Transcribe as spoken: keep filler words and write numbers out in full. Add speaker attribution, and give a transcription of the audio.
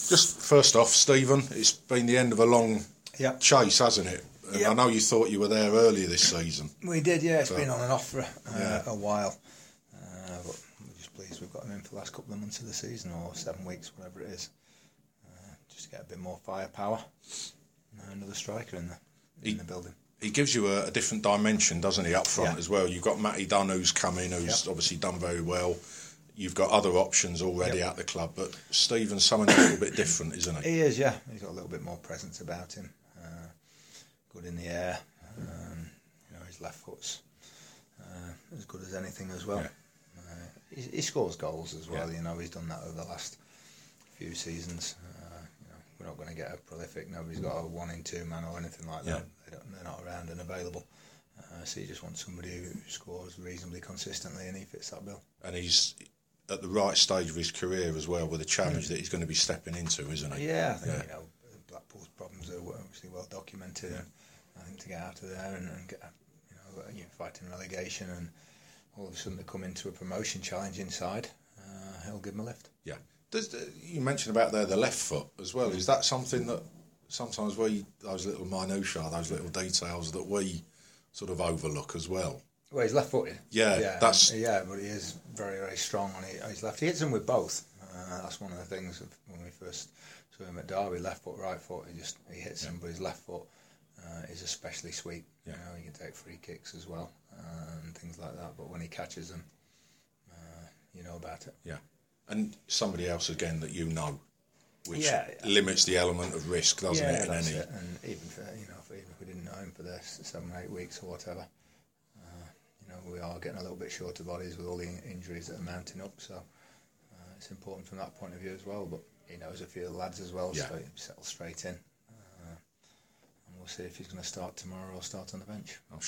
Speaker 1: Just first off, Stephen, it's been the end of a long
Speaker 2: yep.
Speaker 1: chase, hasn't it? And yep. I know you thought you were there earlier this season.
Speaker 2: We did, yeah. It's so, been on and off for uh,
Speaker 1: yeah.
Speaker 2: a while. Uh, but we're just pleased we've got him in for the last couple of months of the season, or seven weeks, whatever it is. Uh, just to get a bit more firepower. Uh, another striker in the, in
Speaker 1: he,
Speaker 2: the building.
Speaker 1: He gives you a, a different dimension, doesn't he, up front
Speaker 2: yeah.
Speaker 1: as well? You've got Matty Dunn, who's come in, who's yep. obviously done very well. You've got other options already yep. at the club, but Stephen's something a little bit different, isn't he?
Speaker 2: He is, yeah. He's got a little bit more presence about him. Uh, good in the air. Um, you know, his left foot's uh, as good as anything as well. Yeah. Uh, he, he scores goals as well. Yeah. You know, he's done that over the last few seasons. Uh, you know, we're not going to get a prolific. Nobody's got a one in two man or anything like that. Yeah. They don't, they're not around and available. Uh, so you just want somebody who scores reasonably consistently, and he fits that bill.
Speaker 1: And he's at the right stage of his career as well, with the challenge mm. that he's going to be stepping into, isn't he?
Speaker 2: Yeah, I think yeah. you know Blackpool's problems are obviously well documented.
Speaker 1: Yeah.
Speaker 2: And I think to get out of there and, and get you know you know, fighting relegation, and all of a sudden to come into a promotion challenge inside, uh, he'll give him a lift.
Speaker 1: Yeah. Does the, you mentioned about there the left foot as well? Is that something that sometimes we those little minutiae, those little details that we sort of overlook as well?
Speaker 2: Well, he's left-footed.
Speaker 1: Yeah,
Speaker 2: yeah,
Speaker 1: that's
Speaker 2: yeah, but he is very, very strong on his left. He hits them with both. Uh, that's one of the things of when we first saw him at Derby. Left foot, right foot. He just he hits yeah. them, but his left foot uh, is especially sweet. Yeah. You know, he can take free kicks as well uh, and things like that. But when he catches them, uh, you know about it.
Speaker 1: Yeah, and somebody else again that you know, which
Speaker 2: yeah, yeah.
Speaker 1: limits the element of risk, doesn't
Speaker 2: yeah,
Speaker 1: it? In
Speaker 2: that's
Speaker 1: any,
Speaker 2: it. And even for, you know, if, even if we didn't know him for the seven, eight weeks or whatever. You know, we are getting a little bit short of bodies with all the injuries that are mounting up, so uh, it's important from that point of view as well. But he knows a few of the lads as well,
Speaker 1: yeah.
Speaker 2: so he'll settle straight in. Uh, and we'll see if he's going to start tomorrow or start on the bench.
Speaker 1: I'm